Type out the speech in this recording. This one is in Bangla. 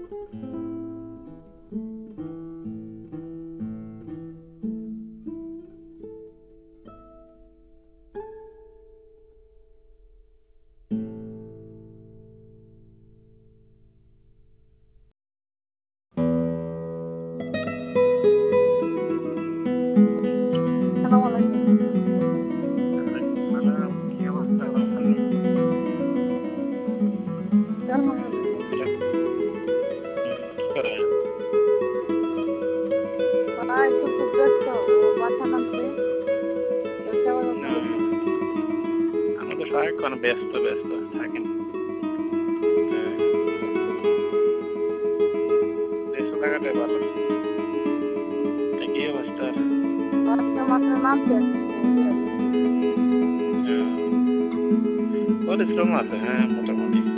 আসসালামু আলাইকুম। ওয়ালাইকুম সালাম। কি অবস্থা? ভালো আছেন? জি, আলহামদুলিল্লাহ। হ্যালো। কি করেন? একটু খুব ব্যস্ত। ও বাসা নামছে। তো সেবা যত্ন না, করতেছি। আমি তো সারাক্ষণ ব্যস্ত ব্যস্ত থাকেন। ব্যস্ত থাকাটাই ভালো। কি অবস্থা? আজকে মাত্র নামছে আর কি। এই আর কি। পরিশ্রম আছে, হ্যাঁ, মোটামুটি